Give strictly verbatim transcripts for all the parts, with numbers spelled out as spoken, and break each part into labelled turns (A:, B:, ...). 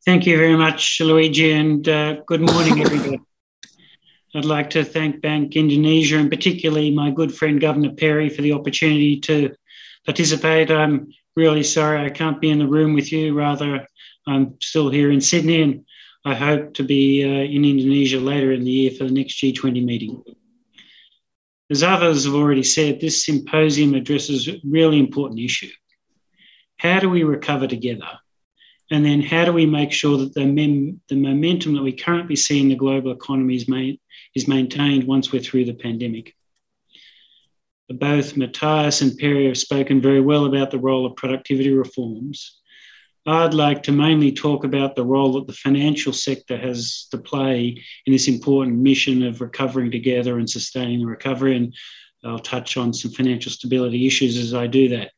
A: Thank you very much, Luigi, and uh, good morning, everybody. I'd like to thank Bank Indonesia and particularly my good friend Governor Perry for the opportunity to participate. I'm really sorry I can't be in the room with you. Rather, I'm still here in Sydney, and I hope to be uh, in Indonesia later in the year for the next G twenty meeting. As others have already said, this symposium addresses a really important issue. How do we recover together? And then how do we make sure that the, mem the momentum that we currently see in the global economy is, ma is maintained once we're through the pandemic? Both Matthias and Perry have spoken very well about the role of productivity reforms. I'd like to mainly talk about the role that the financial sector has to play in this important mission of recovering together and sustaining the recovery, and I'll touch on some financial stability issues as I do that.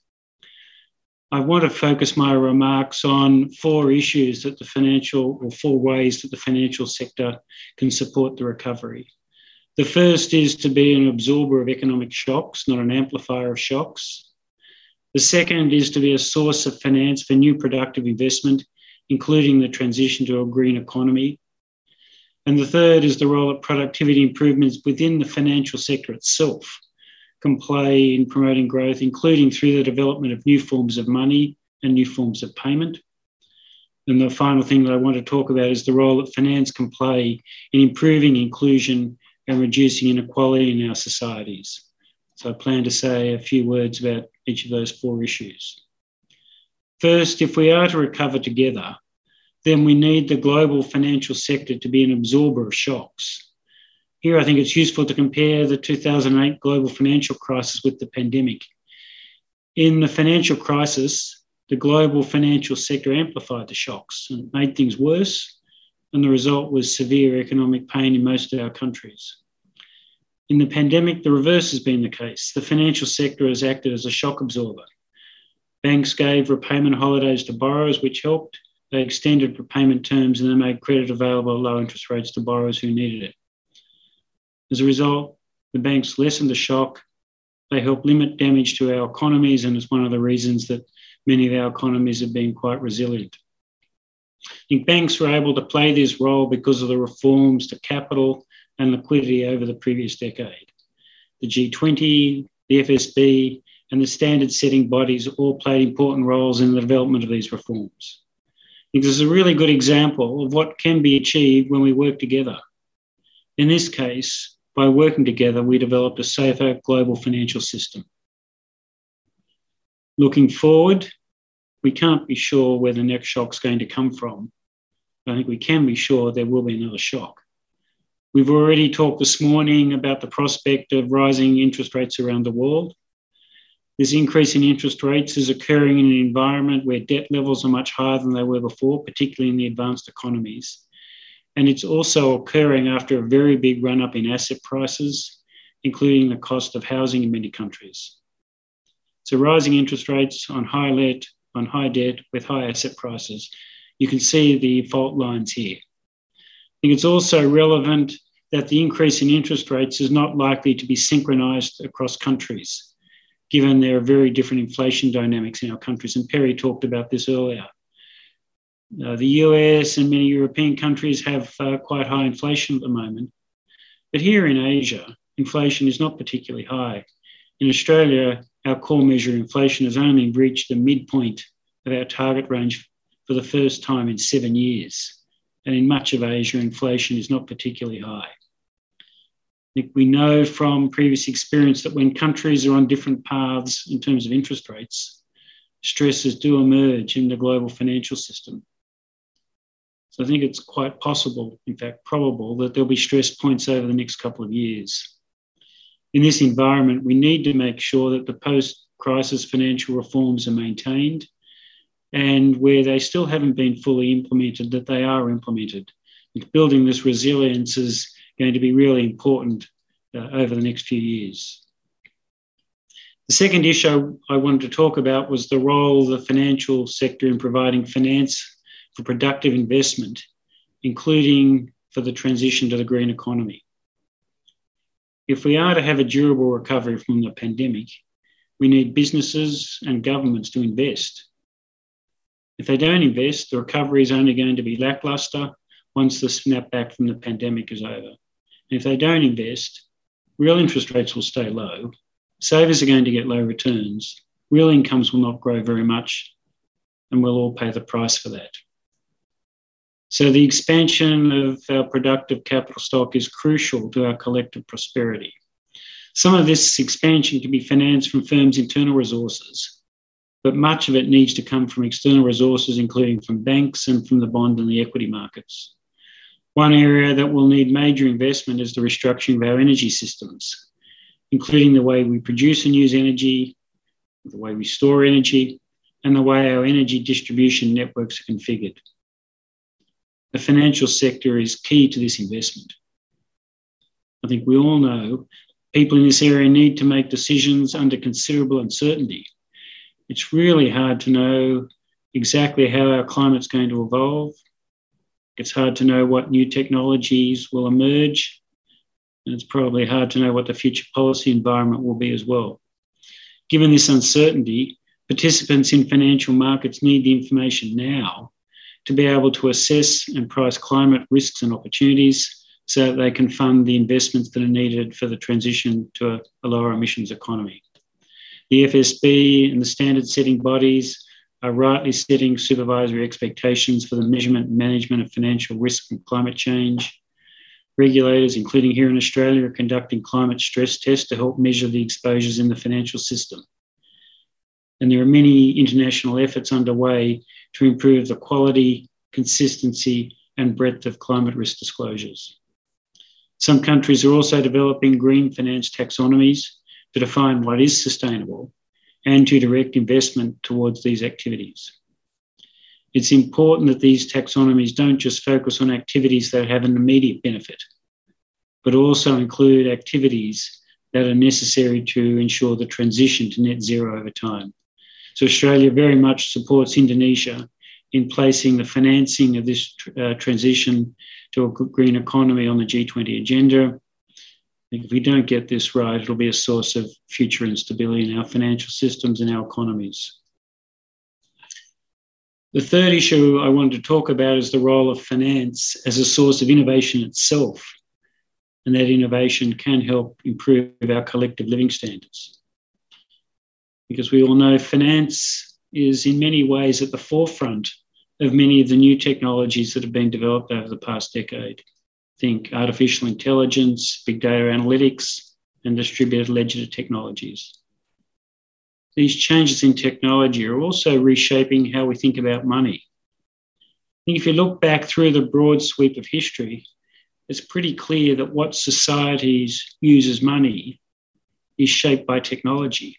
A: I want to focus my remarks on four issues that the financial, or four ways that the financial sector can support the recovery. The first is to be an absorber of economic shocks, not an amplifier of shocks. The second is to be a source of finance for new productive investment, including the transition to a green economy. And the third is the role of productivity improvements within the financial sector itself can play in promoting growth, including through the development of new forms of money and new forms of payment. And the final thing that I want to talk about is the role that finance can play in improving inclusion and reducing inequality in our societies. So I plan to say a few words about each of those four issues. First, if we are to recover together, then we need the global financial sector to be an absorber of shocks. Here, I think it's useful to compare the two thousand eight global financial crisis with the pandemic. In the financial crisis, the global financial sector amplified the shocks and made things worse, and the result was severe economic pain in most of our countries. In the pandemic, the reverse has been the case. The financial sector has acted as a shock absorber. Banks gave repayment holidays to borrowers, which helped. They extended repayment terms and they made credit available at low interest rates to borrowers who needed it. As a result, the banks lessened the shock. They helped limit damage to our economies, and it's one of the reasons that many of our economies have been quite resilient. I think banks were able to play this role because of the reforms to capital and liquidity over the previous decade. The G twenty, the F S B, and the standard-setting bodies all played important roles in the development of these reforms. I think this is a really good example of what can be achieved when we work together. In this case, by working together, we developed a safer global financial system. Looking forward, we can't be sure where the next shock's going to come from. I think we can be sure there will be another shock. We've already talked this morning about the prospect of rising interest rates around the world. This increase in interest rates is occurring in an environment where debt levels are much higher than they were before, particularly in the advanced economies. And it's also occurring after a very big run-up in asset prices, including the cost of housing in many countries. So rising interest rates on high, let, on high debt with high asset prices. You can see the fault lines here. I think it's also relevant that the increase in interest rates is not likely to be synchronised across countries, given there are very different inflation dynamics in our countries. And Perry talked about this earlier. Uh, the U S and many European countries have uh, quite high inflation at the moment. But here in Asia, inflation is not particularly high. In Australia, our core measure of inflation has only reached the midpoint of our target range for the first time in seven years. And in much of Asia, inflation is not particularly high. I think we know from previous experience that when countries are on different paths in terms of interest rates, stresses do emerge in the global financial system. So I think it's quite possible, in fact, probable, that there'll be stress points over the next couple of years. In this environment, we need to make sure that the post-crisis financial reforms are maintained, and where they still haven't been fully implemented, that they are implemented. And building this resilience is going to be really important uh, over the next few years. The second issue I wanted to talk about was the role of the financial sector in providing finance for productive investment, including for the transition to the green economy. If we are to have a durable recovery from the pandemic, we need businesses and governments to invest. If they don't invest, the recovery is only going to be lacklustre once the snapback from the pandemic is over. And if they don't invest, real interest rates will stay low, savers are going to get low returns, real incomes will not grow very much, and we'll all pay the price for that. So the expansion of our productive capital stock is crucial to our collective prosperity. Some of this expansion can be financed from firms' internal resources, but much of it needs to come from external resources, including from banks and from the bond and the equity markets. One area that will need major investment is the restructuring of our energy systems, including the way we produce and use energy, the way we store energy, and the way our energy distribution networks are configured. The financial sector is key to this investment. I think we all know people in this area need to make decisions under considerable uncertainty. It's really hard to know exactly how our climate's going to evolve. It's hard to know what new technologies will emerge. And it's probably hard to know what the future policy environment will be as well. Given this uncertainty, participants in financial markets need the information now to be able to assess and price climate risks and opportunities so that they can fund the investments that are needed for the transition to a, a lower emissions economy. The F S B and the standard-setting bodies are rightly setting supervisory expectations for the measurement and management of financial risk and climate change. Regulators, including here in Australia, are conducting climate stress tests to help measure the exposures in the financial system. And there are many international efforts underway to improve the quality, consistency, and breadth of climate risk disclosures. Some countries are also developing green finance taxonomies to define what is sustainable and to direct investment towards these activities. It's important that these taxonomies don't just focus on activities that have an immediate benefit, but also include activities that are necessary to ensure the transition to net zero over time. So Australia very much supports Indonesia in placing the financing of this uh, transition to a green economy on the G twenty agenda. I think if we don't get this right, it'll be a source of future instability in our financial systems and our economies. The third issue I wanted to talk about is the role of finance as a source of innovation itself, and that innovation can help improve our collective living standards. Because we all know finance is in many ways at the forefront of many of the new technologies that have been developed over the past decade. Think artificial intelligence, big data analytics, and distributed ledger technologies. These changes in technology are also reshaping how we think about money. I think if you look back through the broad sweep of history, it's pretty clear that what societies use as money is shaped by technology.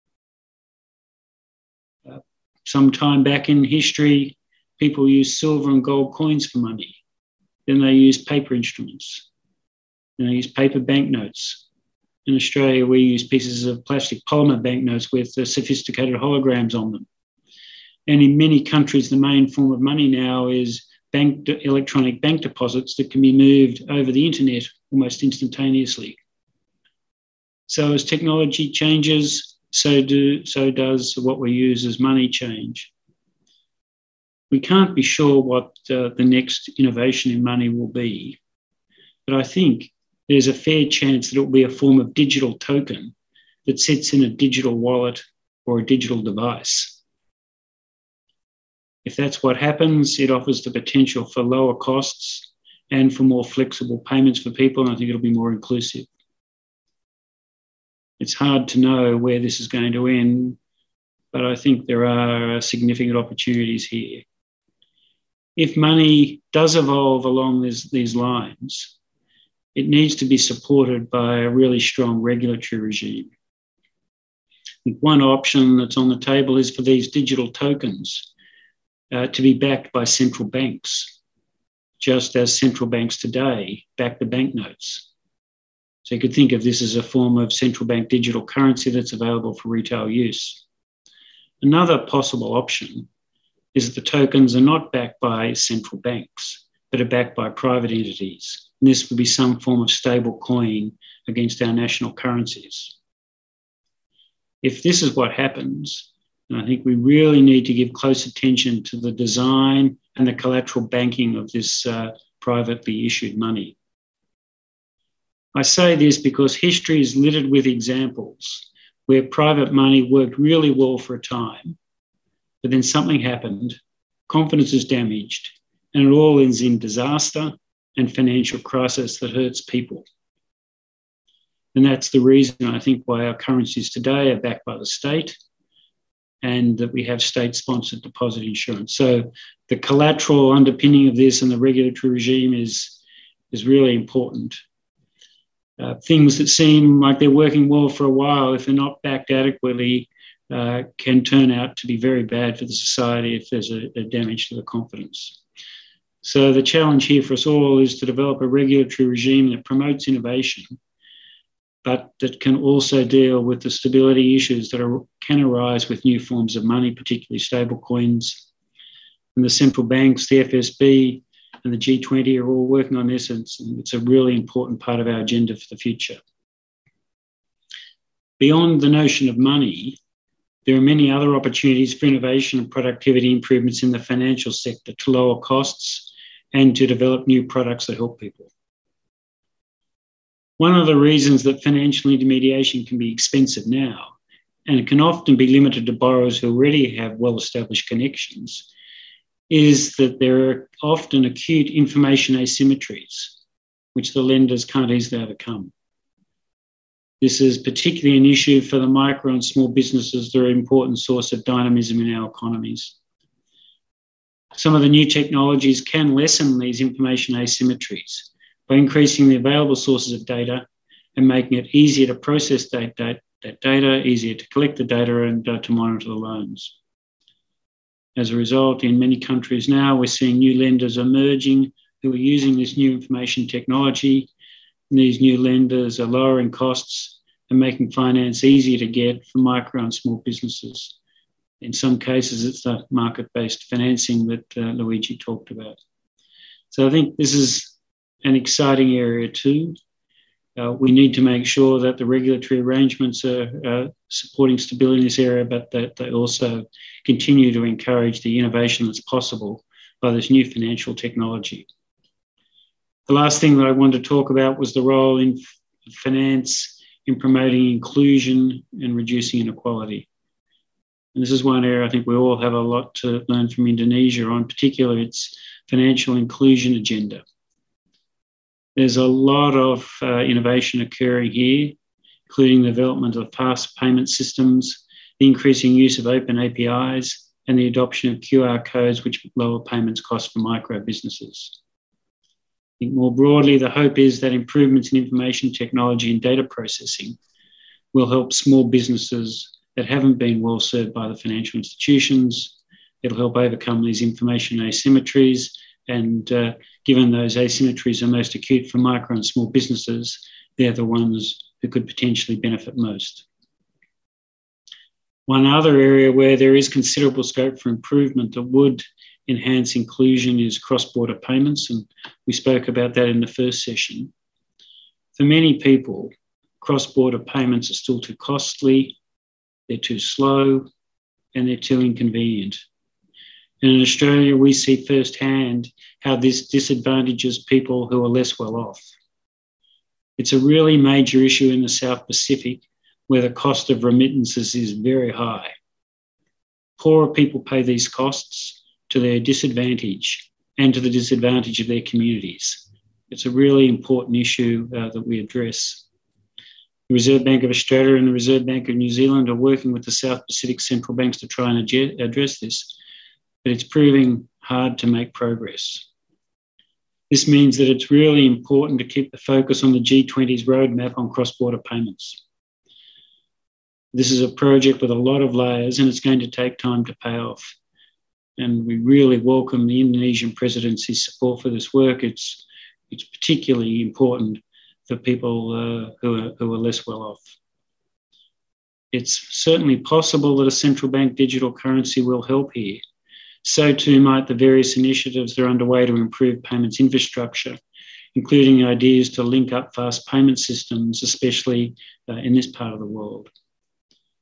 A: Uh, some time back in history, people used silver and gold coins for money. Then they used paper instruments. Then they used paper banknotes. In Australia, we use pieces of plastic polymer banknotes with uh, sophisticated holograms on them. And in many countries, the main form of money now is bank electronic bank deposits that can be moved over the internet almost instantaneously. So as technology changes, so do so does what we use as money change. We can't be sure what uh, the next innovation in money will be, but I think there's a fair chance that it will be a form of digital token that sits in a digital wallet or a digital device. If that's what happens, it offers the potential for lower costs and for more flexible payments for people, and I think it'll be more inclusive. It's hard to know where this is going to end, but I think there are significant opportunities here. If money does evolve along this, these lines, it needs to be supported by a really strong regulatory regime. I think one option that's on the table is for these digital tokens uh, to be backed by central banks, just as central banks today back the banknotes. So you could think of this as a form of central bank digital currency that's available for retail use. Another possible option is that the tokens are not backed by central banks, but are backed by private entities. And this would be some form of stable coin against our national currencies. If this is what happens, And I think we really need to give close attention to the design and the collateral banking of this uh, privately issued money. I say this because history is littered with examples where private money worked really well for a time, but then something happened, confidence is damaged, and it all ends in disaster and financial crisis that hurts people. And that's the reason, I think, why our currencies today are backed by the state and that we have state-sponsored deposit insurance. So the collateral underpinning of this and the regulatory regime is, is really important. Uh, things that seem like they're working well for a while, if they're not backed adequately, uh, can turn out to be very bad for the society if there's a, a damage to the confidence. So the challenge here for us all is to develop a regulatory regime that promotes innovation, but that can also deal with the stability issues that are, can arise with new forms of money, particularly stable coins. And the central banks, the F S B and the G twenty are all working on this, and it's, it's a really important part of our agenda for the future. Beyond the notion of money, there are many other opportunities for innovation and productivity improvements in the financial sector to lower costs and to develop new products that help people. One of the reasons that financial intermediation can be expensive now, and it can often be limited to borrowers who already have well-established connections, is that there are often acute information asymmetries, which the lenders can't easily overcome. This is particularly an issue for the micro and small businesses that are an important source of dynamism in our economies. Some of the new technologies can lessen these information asymmetries by increasing the available sources of data and making it easier to process that, that, that data, easier to collect the data and uh, to monitor the loans. As a result, in many countries now, we're seeing new lenders emerging who are using this new information technology. And these new lenders are lowering costs and making finance easier to get for micro and small businesses. In some cases, it's the market-based financing that uh, Luigi talked about. So I think this is an exciting area too. Uh, we need to make sure that the regulatory arrangements are uh, supporting stability in this area, but that they also continue to encourage the innovation that's possible by this new financial technology. The last thing that I wanted to talk about was the role in finance in promoting inclusion and reducing inequality. And this is one area I think we all have a lot to learn from Indonesia on, particularly its financial inclusion agenda. There's a lot of uh, innovation occurring here, including the development of fast payment systems, the increasing use of open A P Is, and the adoption of Q R codes, which lower payments costs for micro businesses. I think more broadly, the hope is that improvements in information technology and data processing will help small businesses that haven't been well served by the financial institutions. It'll help overcome these information asymmetries, and uh, given those asymmetries are most acute for micro and small businesses, they're the ones who could potentially benefit most. One other area where there is considerable scope for improvement that would enhance inclusion is cross-border payments, and we spoke about that in the first session. For many people, cross-border payments are still too costly, they're too slow, and they're too inconvenient. And in Australia, we see firsthand how this disadvantages people who are less well off. It's a really major issue in the South Pacific, where the cost of remittances is very high. Poorer people pay these costs to their disadvantage and to the disadvantage of their communities. It's a really important issue uh, that we address. The Reserve Bank of Australia and the Reserve Bank of New Zealand are working with the South Pacific central banks to try and address this, but it's proving hard to make progress. This means that it's really important to keep the focus on the G twenty's roadmap on cross-border payments. This is a project with a lot of layers, and it's going to take time to pay off. And we really welcome the Indonesian presidency's support for this work. It's, it's particularly important for people uh, who, are, who are less well off. It's certainly possible that a central bank digital currency will help here. So too might the various initiatives that are underway to improve payments infrastructure, including ideas to link up fast payment systems, especially uh, in this part of the world.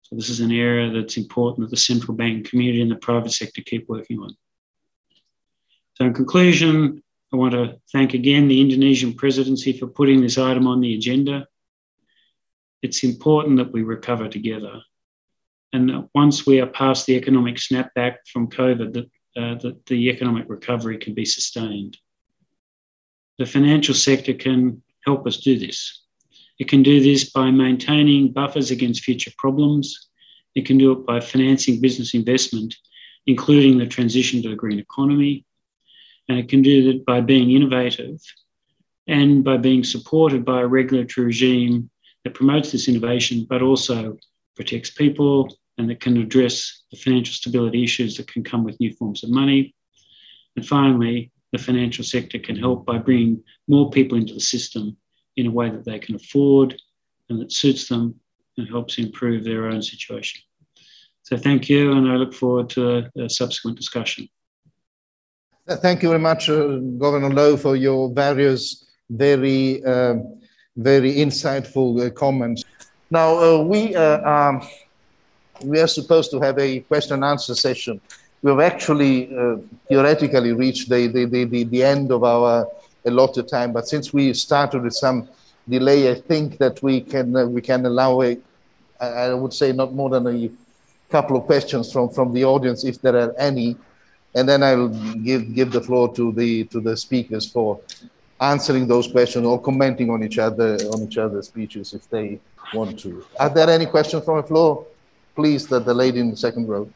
A: So this is an area that's important that the central bank community and the private sector keep working on. So in conclusion, I want to thank again the Indonesian presidency for putting this item on the agenda. It's important that we recover together. And that once we are past the economic snapback from COVID, that, uh, that the economic recovery can be sustained. The financial sector can help us do this. It can do this by maintaining buffers against future problems. It can do it by financing business investment, including the transition to a green economy. And it can do that by being innovative and by being supported by a regulatory regime that promotes this innovation, but also protects people and that can address the financial stability issues that can come with new forms of money. And finally, the financial sector can help by bringing more people into the system in a way that they can afford and that suits them and helps improve their own situation. So thank you, and I look forward to a, a subsequent discussion.
B: Thank you very much, uh, Governor Lowe, for your various very, uh, very insightful uh, comments. Now, uh, we, uh, um, we are supposed to have a question and answer session. We've actually uh, theoretically reached the, the, the, the end of our allotted time, but since we started with some delay, I think that we can, uh, we can allow a, I would say not more than a couple of questions from, from the audience, if there are any. And then I'll give, give the floor to the, to the speakers for answering those questions or commenting on each other, on each other's speeches if they want to. Are there any questions from the floor? Please, the, the lady in the second row.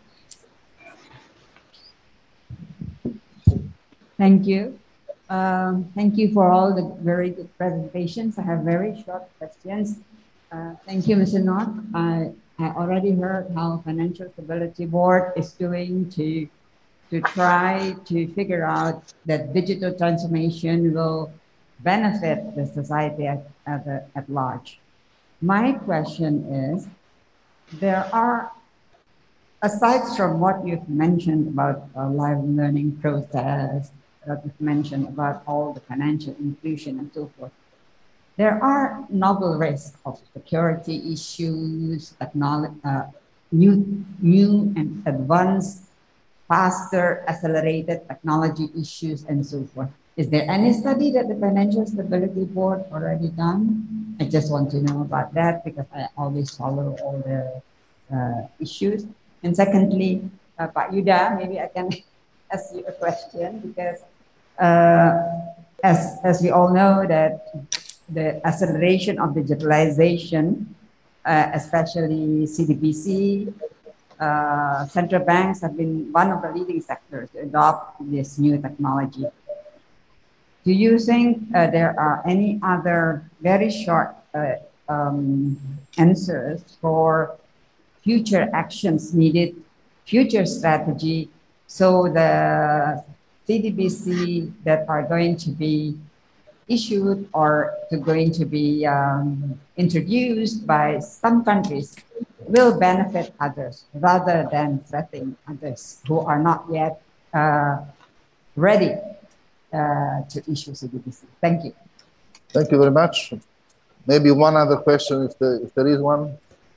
C: Thank you. Um, thank you for all the very good presentations. I have very short questions. Uh, thank you, Mister North. I, I already heard how Financial Stability Board is doing to to try to figure out that digital transformation will benefit the society at, at, the, at large. My question is, there are, aside from what you've mentioned about a live learning process, that you've mentioned about all the financial inclusion and so forth, there are novel risks of security issues, technology, uh, new, new and advanced faster, accelerated technology issues, and so forth. Is there any study that the Financial Stability Board already done? I just want to know about that because I always follow all the uh, issues. And secondly, uh, Pak Yuda, maybe I can ask you a question because uh, as, as we all know that the acceleration of digitalization, uh, especially C D B C, Uh, central banks have been one of the leading sectors to adopt this new technology. Do you think uh, there are any other very short uh, um, answers for future actions needed, future strategy, so the C D B C that are going to be issued or to going to be um, introduced by some countries will benefit others rather than threatening others who are not yet uh, ready uh, to issue C D B C. Thank you.
B: Thank you very much. Maybe one other question if there, if there is one.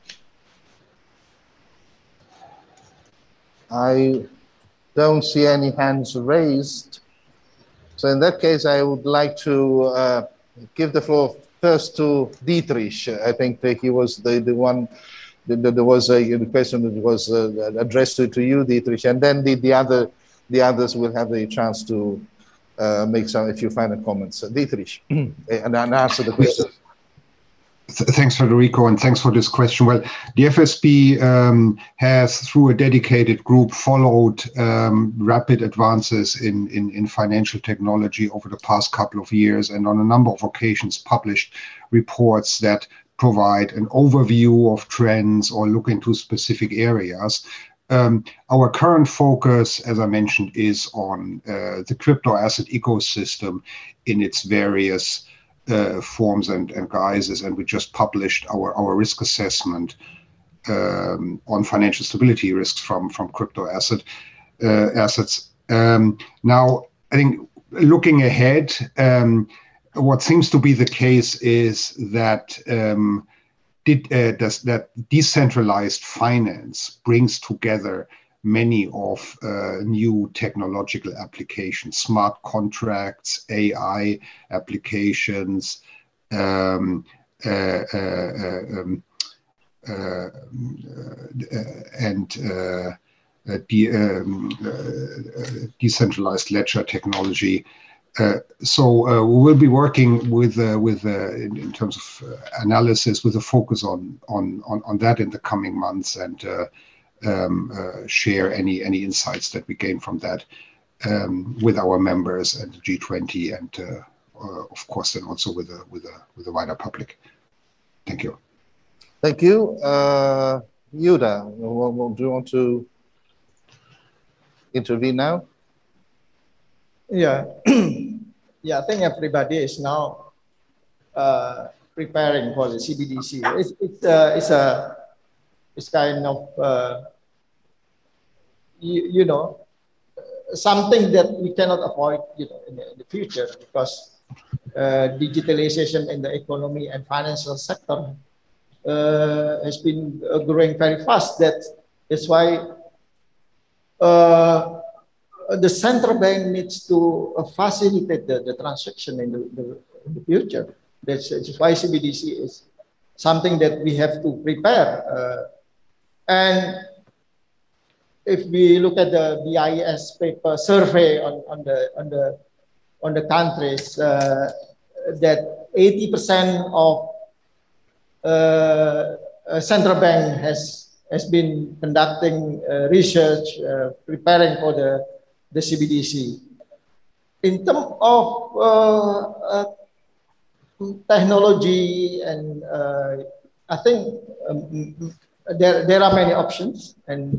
B: I don't see any hands raised. So in that case, I would like to uh, give the floor first to Dietrich. I think that he was the, the one, the, the, there was a question that was uh, addressed to, to you, Dietrich, and then the, the, other, the others will have the chance to uh, make some, a few final comments. Uh, Dietrich, and, and answer the question.
D: Thanks, Federico, and thanks for this question. Well, the F S B um, has, through a dedicated group, followed um, rapid advances in, in, in financial technology over the past couple of years, and on a number of occasions published reports that provide an overview of trends or look into specific areas. Um, our current focus, as I mentioned, is on uh, the crypto asset ecosystem in its various Uh, forms and, and guises, and we just published our, our risk assessment um, on financial stability risks from, from crypto asset uh, assets. Um, now, I think looking ahead, um, what seems to be the case is that um, did, uh, does that decentralized finance brings together many of uh, new technological applications, smart contracts, A I applications, um, uh, uh, um, uh, uh, and uh, uh, de um, uh, decentralized ledger technology. Uh, so uh, we will be working with uh, with uh, in, in terms of uh, analysis with a focus on on on, on that in the coming months, and uh, um, uh, share any any insights that we gain from that um, with our members and the G twenty, and uh, uh, of course then also with the with the with the wider public. Thank you.
B: Thank you, uh, Yuda. Do you want to intervene now?
E: Yeah, yeah. I think everybody is now uh, preparing for the C B D C. It's it's uh, it's a it's kind of uh, you, you know something that we cannot avoid, you know, in the, in the future, because uh, digitalization in the economy and financial sector uh, has been uh, growing very fast. That that's why. Uh, The central bank needs to uh, facilitate the, the transaction in the, the, in the future. That's, that's why C B D C is something that we have to prepare. Uh, and if we look at the B I S paper survey on, on the on the on the countries, uh, that eighty percent of uh, uh, central bank has has been conducting uh, research, uh, preparing for the the C B D C. In terms of uh, uh, technology, and uh, I think um, there there are many options, and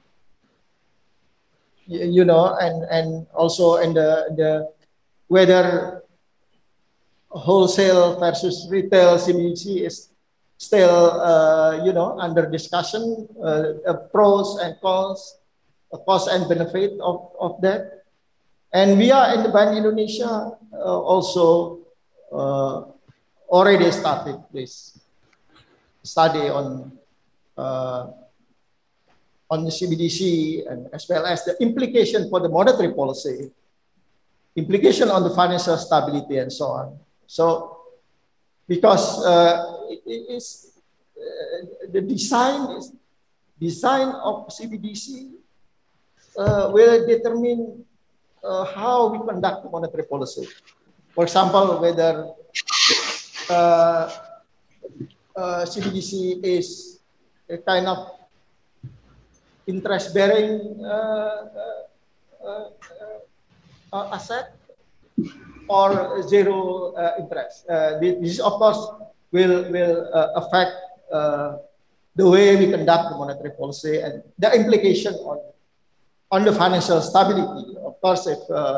E: you know, and and also in the the whether wholesale versus retail C B D C is still uh, you know under discussion, uh, uh, pros and cons. Cost and benefit of, of that. And we are in the Bank Indonesia uh, also uh, already started this study on uh, on the C B D C, and as well as the implication for the monetary policy, implication on the financial stability, and so on. So because uh, it, it is uh, the design is design of C B D C Uh, will determine uh, how we conduct monetary policy. For example, whether uh, uh, C B D C is a kind of interest-bearing uh, uh, uh, asset or zero uh, interest. Uh, this, of course, will will uh, affect uh, the way we conduct the monetary policy and the implication on on the financial stability. Of course, if uh,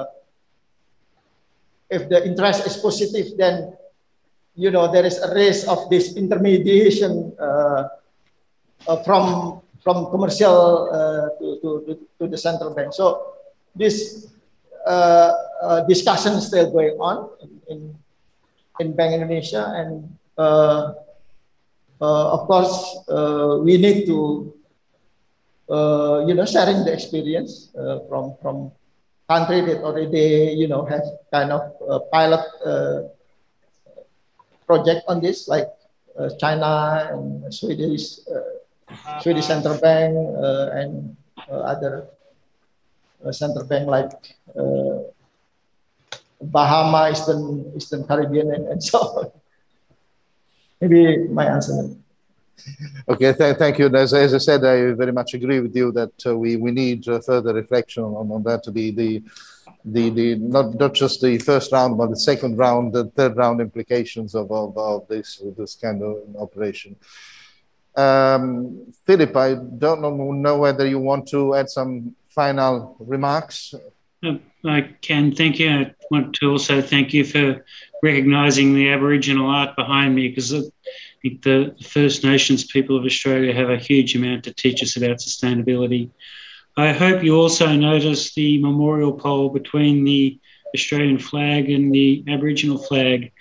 E: if the interest is positive, then you know there is a risk of this intermediation uh, uh, from from commercial uh, to, to to the central bank. So this uh, uh, discussion is still going on in in Bank Indonesia, and uh, uh, of course uh, we need to. Uh, you know, sharing the experience uh, from from country that already, you know, have kind of a pilot uh, project on this, like uh, China and Swedish uh, Swedish central bank uh, and uh, other uh, central bank like uh, Bahama, Eastern Eastern Caribbean, and, and so on. Maybe my answer.
B: Okay, th thank you. As, as I said, I very much agree with you that uh, we we need uh, further reflection on, on that. The the the the not not just the first round, but the second round, the third round implications of of, of this this kind of operation. Um, Philip, I don't know, know whether you want to add some final remarks.
A: Uh, I can. Thank you. I want to also thank you for recognising the Aboriginal art behind me, because I think the First Nations people of Australia have a huge amount to teach us about sustainability. I hope you also noticed the memorial pole between the Australian flag and the Aboriginal flag.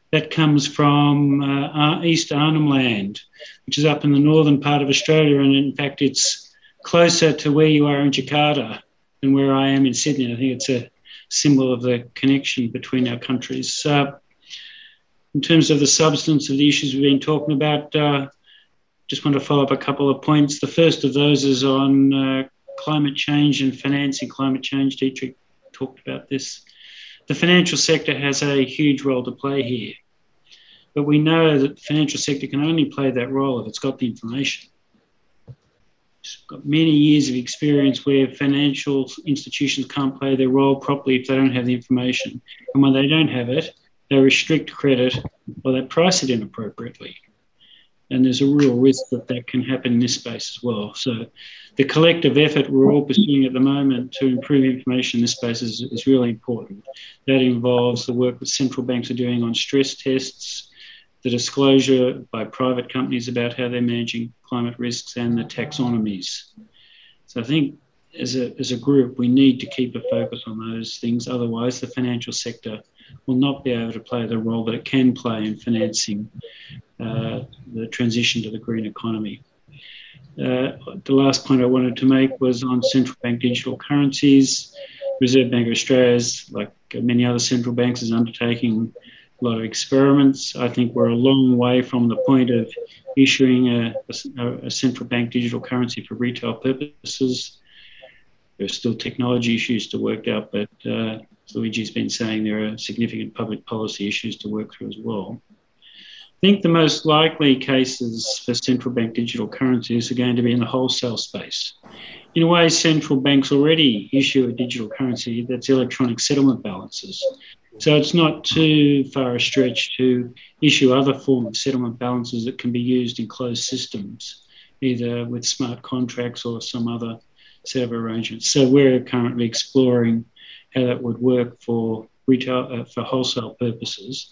A: That comes from uh, East Arnhem Land, which is up in the northern part of Australia, and in fact it's closer to where you are in Jakarta than where I am in Sydney. I think it's a symbol of the connection between our countries. Uh, in terms of the substance of the issues we've been talking about, uh, just want to follow up a couple of points. The first of those is on uh, climate change and financing climate change. Dietrich talked about this. The financial sector has a huge role to play here, but we know that the financial sector can only play that role if it's got the information. It's got many years of experience where financial institutions can't play their role properly if they don't have the information. And when they don't have it, they restrict credit or they price it inappropriately. And there's a real risk that that can happen in this space as well. So the collective effort we're all pursuing at the moment to improve information in this space is, is really important. That involves the work that central banks are doing on stress tests, the disclosure by private companies about how they're managing climate risks, and the taxonomies. So I think as a, as a group, we need to keep a focus on those things. Otherwise, the financial sector will not be able to play the role that it can play in financing uh, the transition to the green economy. Uh, the last point I wanted to make was on central bank digital currencies. Reserve Bank of Australia, is, like many other central banks, is undertaking a lot of experiments. I think we're a long way from the point of issuing a, a, a central bank digital currency for retail purposes. There are still technology issues to work out, but uh, as Luigi's been saying, there are significant public policy issues to work through as well. I think the most likely cases for central bank digital currencies are going to be in the wholesale space. In a way, central banks already issue a digital currency that's electronic settlement balances. So it's not too far a stretch to issue other forms of settlement balances that can be used in closed systems, either with smart contracts or some other set of arrangements. So we're currently exploring how that would work for retail, uh, for wholesale purposes.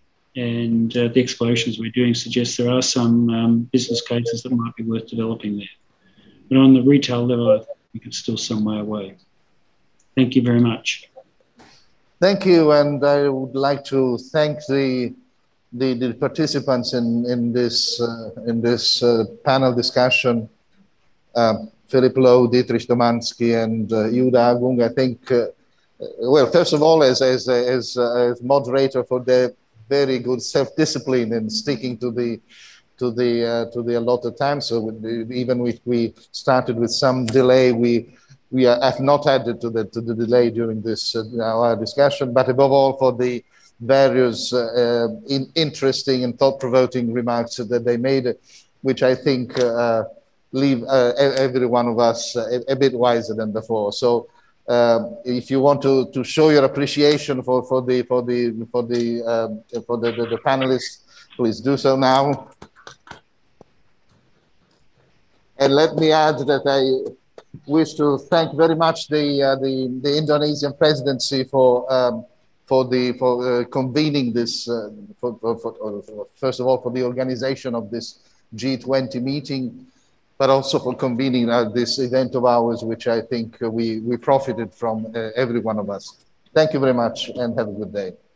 A: And uh, the explorations we're doing suggest there are some um, business cases that might be worth developing there. But on the retail level, I think it's still some way away. Thank you very much.
B: Thank you, and I would like to thank the the, the participants in in this uh, in this uh, panel discussion. Uh, Philip Lowe, Dietrich Domanski, and uh, Yuda Agung. I think, uh, well, first of all, as as as, uh, as moderator, for their very good self-discipline in sticking to the to the uh, to the allotted time. So even if we started with some delay, we. We are, have not added to the, to the delay during this uh, our discussion, but above all for the various uh, in, interesting and thought-provoking remarks that they made, which I think uh, leave uh, every one of us a, a bit wiser than before. So, uh, if you want to, to show your appreciation for, for the for the for the um, for the, the, the panelists, please do so now. And let me add that I wish to thank very much the uh, the, the Indonesian presidency for um, for the for uh, convening this uh, for, for, for, first of all for the organization of this G twenty meeting, but also for convening uh, this event of ours, which I think uh, we we profited from, uh, every one of us. Thank you very much and have a good day.